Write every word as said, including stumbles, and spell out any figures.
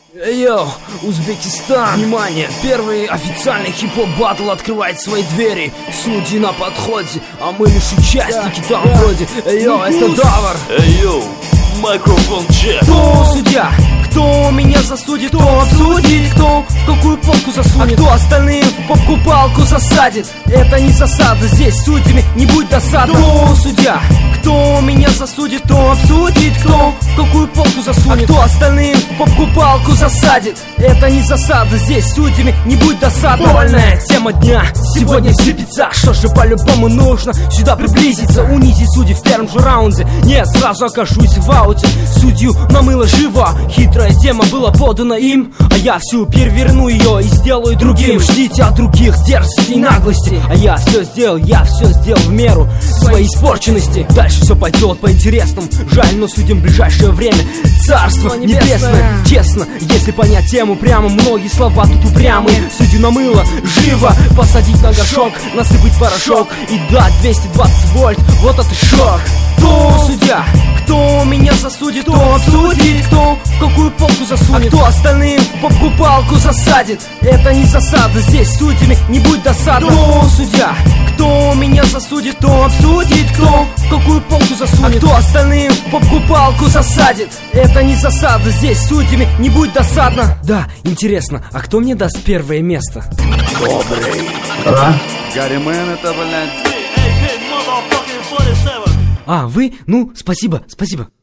Йоу, Узбекистан, внимание, первый официальный хип-хоп баттл открывает свои двери. Судьи на подходе, а мы лишь участники там вроде. Йоу, это Давар. Йоу, микрофон чек. Кто судья? Кто меня засудит, кто обсудит, кто в какую полку засунет, а кто остальные в попку-палку засадит. Это не засада, здесь судьями не будь досадна. Кто судья? Кто меня засудит, кто обсудит, кто в какую полку засунет, а кто остальные в попку-палку засадит. Это не засада, здесь судьями не будь досадна. Больная тема дня сегодня сыпется. Что же по-любому нужно сюда приблизиться, унизить судей в первом же раунде. Нет, сразу окажусь в ауте. Судью намыло живо, хитрая тема была подана им, а я всю переверну ее и сделаю другим. Ждите от других дерзости и наглости, а я все сделал, я все сделал в меру своей испорченности. Дальше все пойдет по-интересному. Жаль, но судим в ближайшее время царство небесное. Честно, если понять тему прямо, многие слова тут упрямые. Судью намыло живо, посадить на горшок, насыпать порошок и дать двести двадцать вольт. Вот это шок. Кто судья? Кто меня засудит, кто обсудит, кто в какую полку засунет, а кто остальные в попку-палку засадит. Это не засада, здесь судьями не будь досадна. Кто судья? Кто меня засудит, кто обсудит, кто в какую полку засунет, а кто остальные в попку-палку засадит. Это не засада, здесь судьями не будь досадна. Да, интересно, а кто мне даст первое место? Добрый. Да. Гарримен это, блядь. А, вы? Ну, спасибо, спасибо.